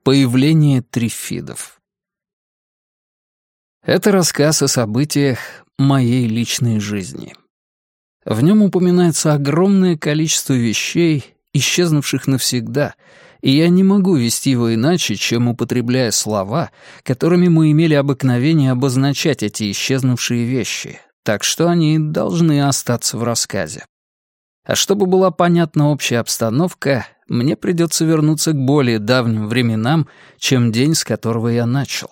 Появление трифидов. Это рассказ о событиях моей личной жизни. В нем упоминается огромное количество вещей, исчезнувших навсегда, и я не могу вести его иначе, чем употребляя слова, которыми мы имели обыкновение обозначать эти исчезнувшие вещи, так что они должны остаться в рассказе. А чтобы была понятна общая обстановка, мне придется вернуться к более давним временам, чем день, с которого я начал.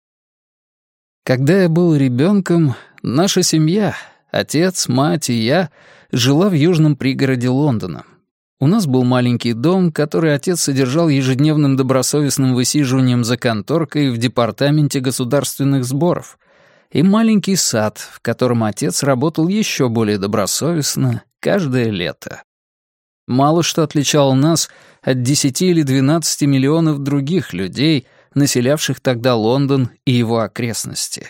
Когда я был ребенком, наша семья, отец, мать и я, жила в южном пригороде Лондона. У нас был маленький дом, который отец содержал ежедневным добросовестным высиживанием за конторкой в департаменте государственных сборов, и маленький сад, в котором отец работал еще более добросовестно каждое лето. Мало что отличало нас от 10 или 12 миллионов других людей, населявших тогда Лондон и его окрестности.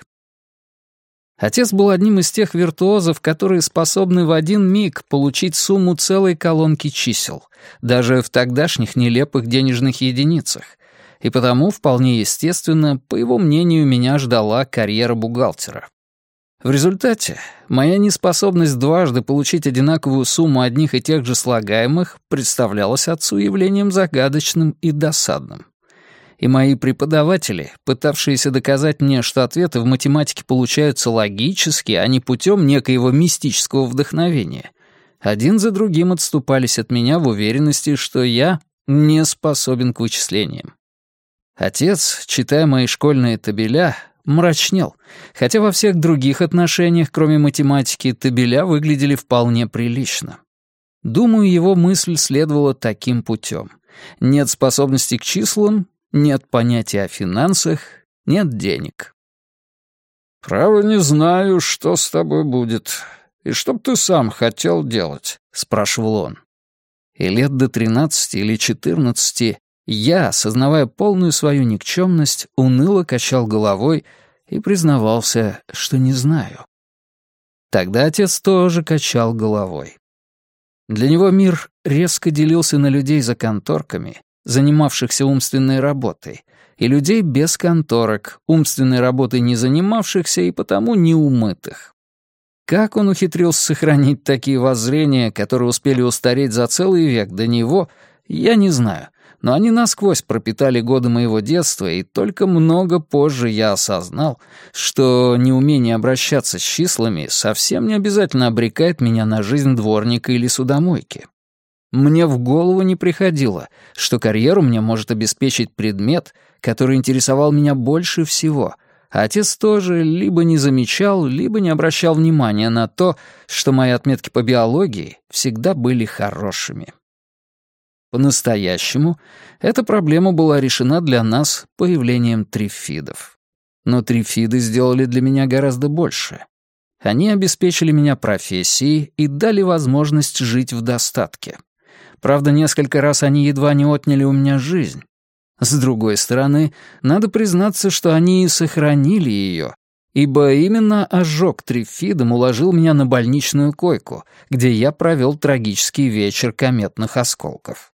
Отец был одним из тех виртуозов, которые способны в один миг получить сумму целой колонки чисел, даже в тогдашних нелепых денежных единицах, и потому, вполне естественно, по его мнению, меня ждала карьера бухгалтера. В результате моя неспособность дважды получить одинаковую сумму одних и тех же слагаемых представлялась отцу явлением загадочным и досадным. И мои преподаватели, пытавшиеся доказать мне, что ответы в математике получаются логически, а не путем некоего мистического вдохновения, один за другим отступались от меня в уверенности, что я не способен к вычислениям. Отец, читая мои школьные табеля, мрачнел, хотя во всех других отношениях, кроме математики, табеля выглядели вполне прилично. Думаю, его мысль следовала таким путем. Нет способности к числам, нет понятия о финансах, нет денег. «Право не знаю, что с тобой будет, и что б ты сам хотел делать?» — спрашивал он. И лет до 13 или 14 я, осознавая полную свою никчемность, уныло качал головой и признавался, что не знаю. Тогда отец тоже качал головой. Для него мир резко делился на людей за конторками, занимавшихся умственной работой, и людей без конторок, умственной работой не занимавшихся и потому неумытых. Как он ухитрился сохранить такие воззрения, которые успели устареть за целый век до него, я не знаю, но они насквозь пропитали годы моего детства, и только много позже я осознал, что неумение обращаться с числами совсем не обязательно обрекает меня на жизнь дворника или судомойки. Мне в голову не приходило, что карьеру мне может обеспечить предмет, который интересовал меня больше всего, а отец тоже либо не замечал, либо не обращал внимания на то, что мои отметки по биологии всегда были хорошими. По-настоящему, эта проблема была решена для нас появлением трифидов. Но трифиды сделали для меня гораздо больше. Они обеспечили меня профессией и дали возможность жить в достатке. Правда, несколько раз они едва не отняли у меня жизнь. С другой стороны, надо признаться, что они и сохранили ее, ибо именно ожог трифидом уложил меня на больничную койку, где я провел трагический вечер кометных осколков.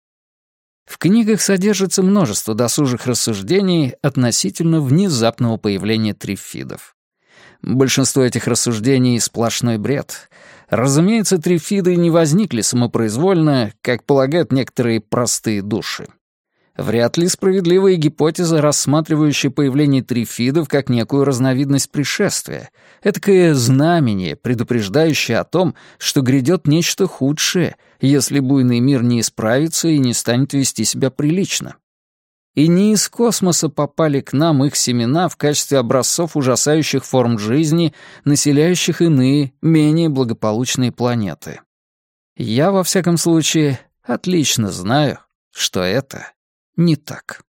В книгах содержится множество досужих рассуждений относительно внезапного появления трифидов. Большинство этих рассуждений — сплошной бред. Разумеется, трифиды не возникли самопроизвольно, как полагают некоторые простые души. Вряд ли справедливая гипотеза, рассматривающая появление трифидов как некую разновидность пришествия, этакое знамение, предупреждающее о том, что грядет нечто худшее, если буйный мир не исправится и не станет вести себя прилично. И не из космоса попали к нам их семена в качестве образцов ужасающих форм жизни, населяющих иные, менее благополучные планеты. Я, во всяком случае, отлично знаю, что это не так.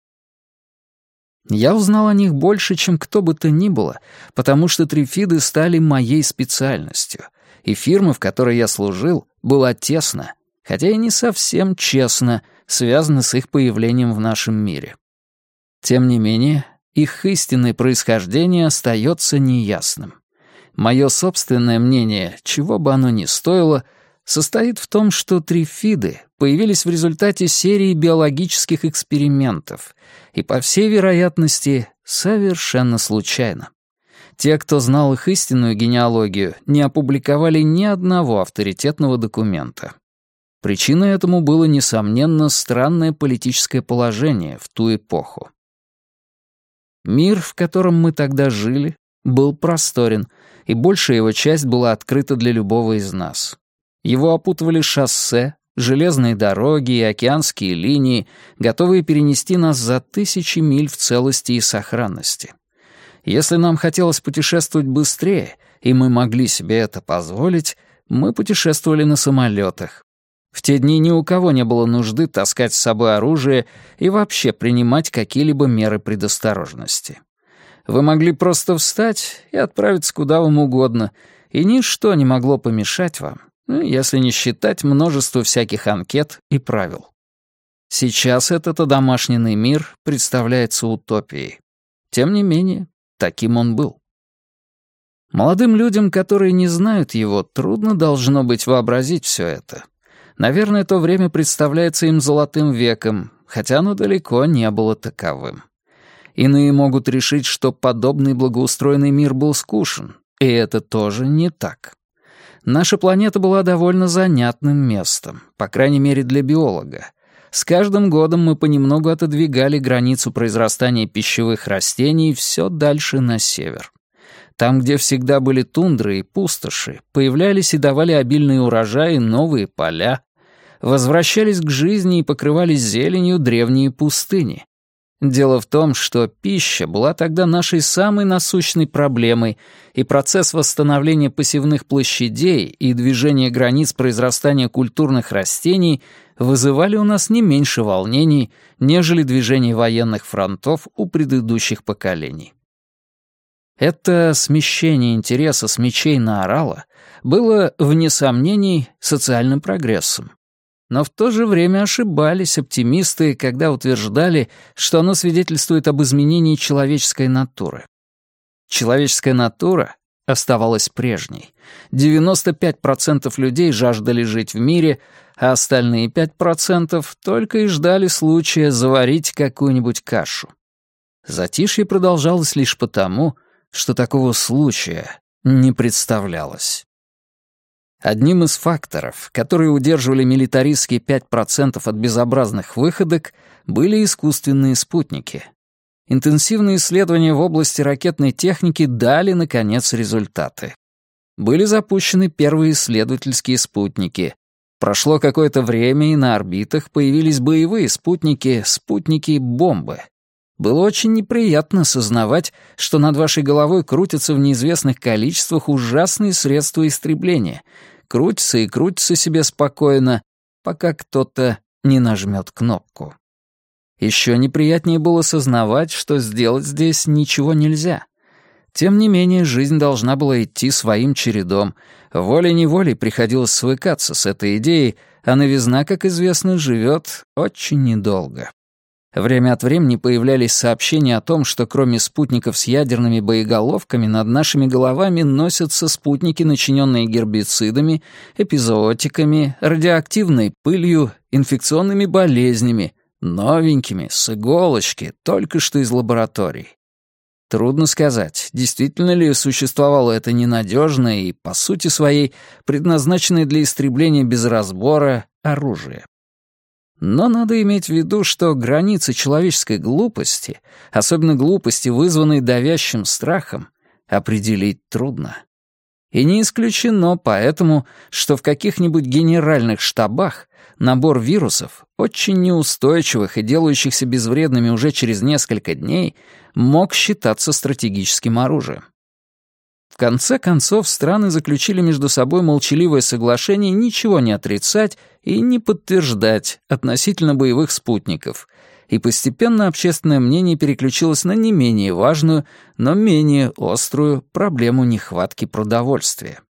Я узнал о них больше, чем кто бы то ни было, потому что трифиды стали моей специальностью, и фирма, в которой я служил, была тесно, хотя и не совсем честно, связана с их появлением в нашем мире. Тем не менее, их истинное происхождение остается неясным. Мое собственное мнение, чего бы оно ни стоило, состоит в том, что трифиды появились в результате серии биологических экспериментов и, по всей вероятности, совершенно случайно. Те, кто знал их истинную генеалогию, не опубликовали ни одного авторитетного документа. Причиной этому было, несомненно, странное политическое положение в ту эпоху. Мир, в котором мы тогда жили, был просторен, и большая его часть была открыта для любого из нас. Его опутывали шоссе, железные дороги и океанские линии, готовые перенести нас за тысячи миль в целости и сохранности. Если нам хотелось путешествовать быстрее, и мы могли себе это позволить, мы путешествовали на самолетах. В те дни ни у кого не было нужды таскать с собой оружие и вообще принимать какие-либо меры предосторожности. Вы могли просто встать и отправиться куда вам угодно, и ничто не могло помешать вам, если не считать множество всяких анкет и правил. Сейчас этот одомашненный мир представляется утопией. Тем не менее, таким он был. Молодым людям, которые не знают его, трудно должно быть вообразить все это. Наверное, то время представляется им золотым веком, хотя оно далеко не было таковым. Иные могут решить, что подобный благоустроенный мир был скучен, и это тоже не так. Наша планета была довольно занятным местом, по крайней мере для биолога. С каждым годом мы понемногу отодвигали границу произрастания пищевых растений все дальше на север. Там, где всегда были тундры и пустоши, появлялись и давали обильные урожаи новые поля, возвращались к жизни и покрывались зеленью древние пустыни. Дело в том, что пища была тогда нашей самой насущной проблемой, и процесс восстановления посевных площадей и движения границ произрастания культурных растений вызывали у нас не меньше волнений, нежели движение военных фронтов у предыдущих поколений. Это смещение интереса с мечей на орала было, вне сомнений, социальным прогрессом. Но в то же время ошибались оптимисты, когда утверждали, что оно свидетельствует об изменении человеческой натуры. Человеческая натура оставалась прежней. 95% людей жаждали жить в мире, а остальные 5% только и ждали случая заварить какую-нибудь кашу. Затишье продолжалось лишь потому, что такого случая не представлялось. Одним из факторов, которые удерживали милитаристские 5% от безобразных выходок, были искусственные спутники. Интенсивные исследования в области ракетной техники дали, наконец, результаты. Были запущены первые исследовательские спутники. Прошло какое-то время, и на орбитах появились боевые спутники, спутники-бомбы. Было очень неприятно сознавать, что над вашей головой крутятся в неизвестных количествах ужасные средства истребления. Крутятся и крутятся себе спокойно, пока кто-то не нажмет кнопку. Еще неприятнее было сознавать, что сделать здесь ничего нельзя. Тем не менее, жизнь должна была идти своим чередом. Волей-неволей приходилось свыкаться с этой идеей, а новизна, как известно, живет очень недолго. Время от времени появлялись сообщения о том, что кроме спутников с ядерными боеголовками над нашими головами носятся спутники, начиненные гербицидами, эпизоотиками, радиоактивной пылью, инфекционными болезнями, новенькими, с иголочки, только что из лабораторий. Трудно сказать, действительно ли существовало это ненадежное и, по сути своей, предназначенное для истребления без разбора оружие. Но надо иметь в виду, что границы человеческой глупости, особенно глупости, вызванной давящим страхом, определить трудно. И не исключено поэтому, что в каких-нибудь генеральных штабах набор вирусов, очень неустойчивых и делающихся безвредными уже через несколько дней, мог считаться стратегическим оружием. В конце концов, страны заключили между собой молчаливое соглашение ничего не отрицать и не подтверждать относительно боевых спутников, и постепенно общественное мнение переключилось на не менее важную, но менее острую проблему нехватки продовольствия.